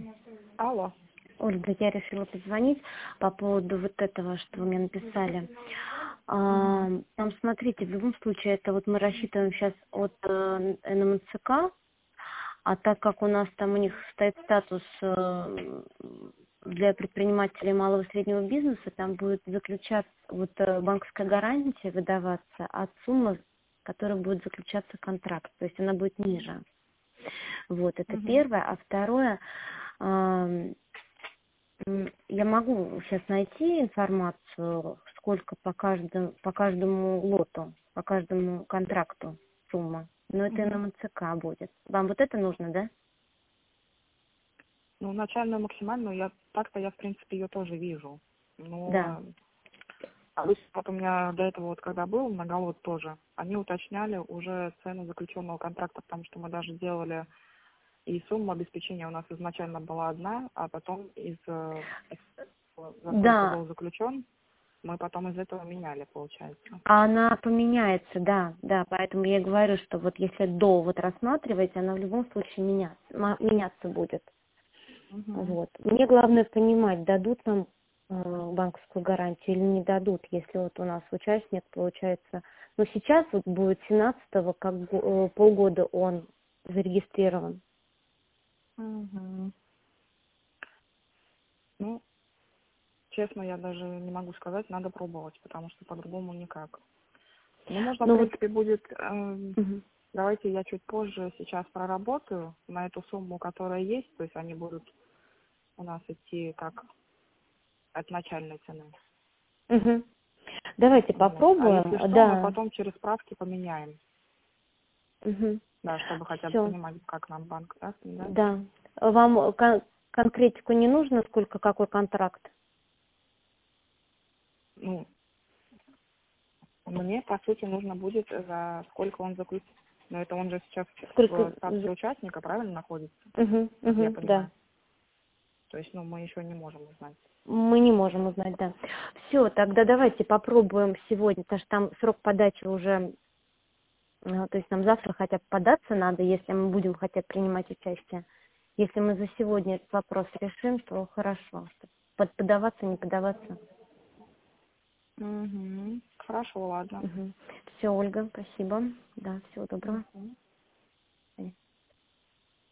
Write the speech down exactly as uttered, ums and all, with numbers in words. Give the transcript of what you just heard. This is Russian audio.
Алло. Ольга, я решила позвонить по поводу вот этого, что вы мне написали. А, Угу. Там, смотрите, в любом случае, это вот мы рассчитываем сейчас от э, эн эм цэ ка, а так как у нас там у них стоит статус э, для предпринимателей малого и среднего бизнеса, там будет заключаться вот э, банковская гарантия выдаваться от суммы, которой будет заключаться контракт, то есть она будет ниже. Вот, это Угу. первое. А второе, ам, м, я могу сейчас найти информацию, сколько по каждому, по каждому лоту, по каждому контракту сумма. Но это Угу. на эм цэ ка будет. Вам вот это нужно, да? Ну, начальную максимальную, я так-то я, в принципе, ее тоже вижу. Да. Но обычно вот у меня до этого, вот когда был многолот тоже, они уточняли уже цену заключенного контракта, потому что мы даже делали, и сумма обеспечения у нас изначально была одна, а потом из, э, из за сколько Да, был заключен, мы потом из этого меняли, получается. а она поменяется, да, да, поэтому я и говорю, что вот если до вот рассматриваете, она в любом случае меняться, ма- меняться будет. Угу. Вот. Мне главное понимать, дадут нам э, банковскую гарантию или не дадут, если вот у нас участник получается, ну сейчас вот будет семнадцатого, как го- э, полгода он зарегистрирован. Угу. Ну, честно, я даже не могу сказать, надо пробовать, потому что по-другому никак. Ну, можно, в Ну вот, принципе, будет, эм, мгм. давайте я чуть позже сейчас проработаю на эту сумму, которая есть, то есть они будут у нас идти как от начальной цены. Мгм. Давайте Вот. А если попробуем, что, мы да. потом через справки поменяем, да, чтобы хотя бы Все, понимать, как нам банк даст, не даст. да. Вам кон- конкретику не нужно, сколько какой контракт? Ну, мне, по сути, нужно будет, за сколько он заключит. Но это он же сейчас в Сколько? статусе участника, правильно, находится, Угу, как я угу, да. понимаю. То есть, ну, мы еще не можем узнать. Мы не можем узнать, да. Все, тогда давайте попробуем сегодня, потому что там срок подачи уже, э, то есть нам завтра хотя бы податься надо, если мы будем хотя бы принимать участие. Если мы за сегодня этот вопрос решим, то хорошо. Под- Подаваться, не подаваться. Угу. Хорошо, ладно. Все, Ольга, спасибо. Да, всего доброго. Мгм.